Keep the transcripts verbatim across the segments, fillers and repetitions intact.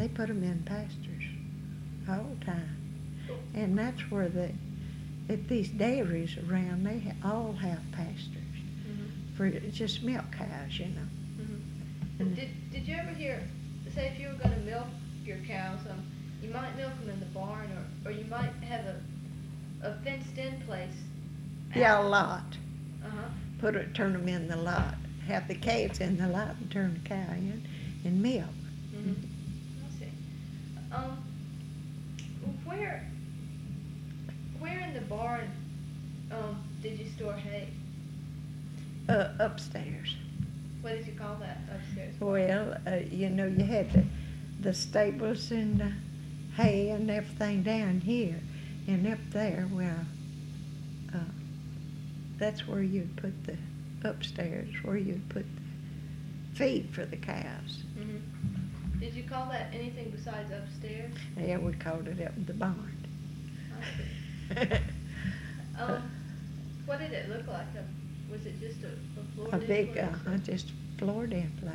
they put them in pastures all the time. And that's where the, at these dairies around, they ha- all have pastures Mm-hmm. for just milk cows, you know. Mm-hmm. And Did, did you ever hear, say if you were going to milk your cows, um, you might milk them in the barn, or, or you might have a, a fenced-in place. yeah, a out- lot. Uh-huh. Put it, turn them in the lot. Have the calves in the lot and turn the cow in and milk. Mm-hmm. I see. Um, where, where in the barn, um, did you store hay? Uh, upstairs. What did you call that upstairs? Well, uh, you know, you had the, the stables and the hay and everything down here. And up there, well, uh, that's where you'd put the, upstairs, where you'd put the feed for the cows. Mm-hmm. Did you call that anything besides upstairs? Yeah, we called it up in the barn. I see. Um, what did it look like? Uh, Was it just a, a floor? A big, place? uh, just floored in place.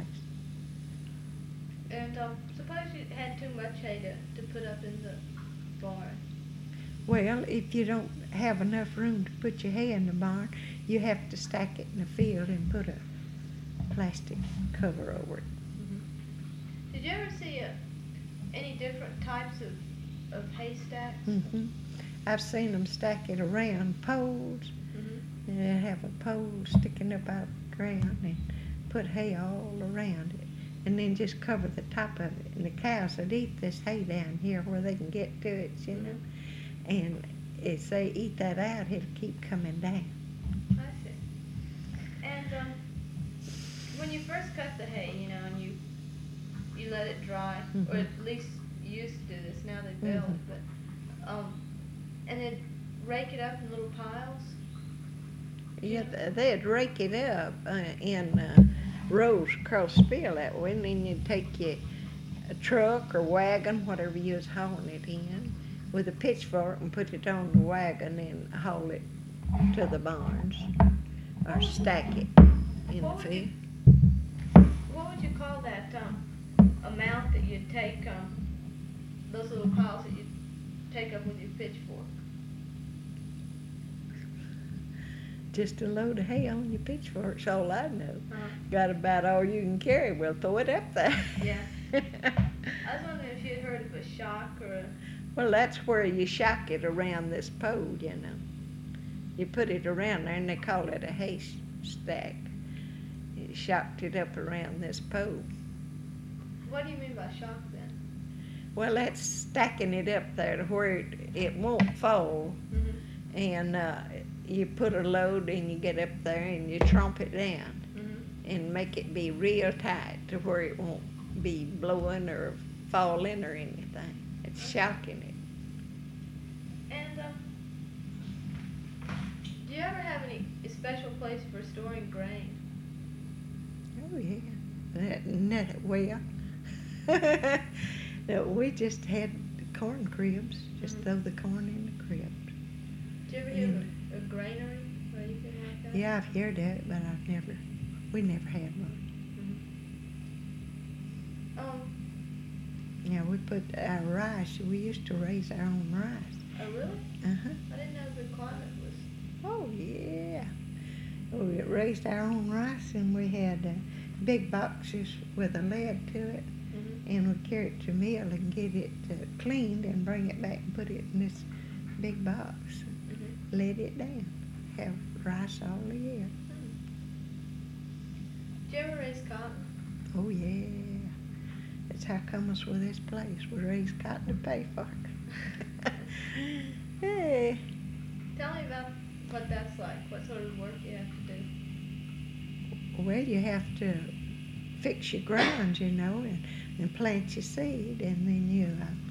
And um, suppose you had too much hay to, to put up in the barn. Well, if you don't have enough room to put your hay in the barn, you have to stack it in the field and put a plastic cover over it. Mm-hmm. Did you ever see a, any different types of, of haystacks? hmm I've seen them stack it around poles, Mm-hmm. and they have a pole sticking up out of the ground and put hay all around it, and then just cover the top of it. And the cows would eat this hay down here where they can get to it, you know. And as they eat that out, it'll keep coming down. I see. And um, when you first cut the hay, you know, and you you let it dry, Mhm. or at least you used to do this. Now they bale Mhm. it, but um, and then rake it up in little piles. Yeah, th- they'd rake it up uh, in uh, rows across the field that way, and then you'd take your a truck or wagon, whatever you was hauling it in, with a pitchfork and put it on the wagon and haul it to the barns or stack it in What the would you- field. What would you call that um, amount that you'd take, um, those little piles that you'd take up with your pitchfork? Just a load of hay on your pitchfork's all I know. Uh-huh. Got about all you can carry, well, throw it up there. Yeah. I was wondering if you'd heard of a shock or a... Well, that's where you shock it around this pole, you know. You put it around there, and they call it a hay s- stack. You shocked it up around this pole. What do you mean by shock then? Well, that's stacking it up there to where it, it won't fall. Mm-hmm. And uh, you put a load, and you get up there, and you tromp it down Mm-hmm. and make it be real tight to where it won't be blowing or falling or anything. It's shocking it. And um, do you ever have any special place for storing grain? Oh, yeah. That, that, well, no, we just had corn cribs, just Mhm. throw the corn in the crib. Do you ever hear of a, a granary or anything like that? Yeah, I've heard that, but I've never, we never had one. Mm-hmm. Um, Yeah, we put our rice, we used to raise our own rice. oh really? Uh-huh. I didn't know the climate was... Oh, yeah. We raised our own rice, and we had uh, big boxes with a lid to it, Mm-hmm. and we'd carry it to mill and get it uh, cleaned and bring it back and put it in this big box. Mm-hmm. Let it down. Have rice all the year. Hmm. Did you ever raise cotton? Oh, yeah. That's how come us with this place. We raise cotton to pay for it. Hey. Tell me about what that's like. What sort of work you have to do? Well, you have to fix your ground, you know, and, and plant your seed, and then you uh,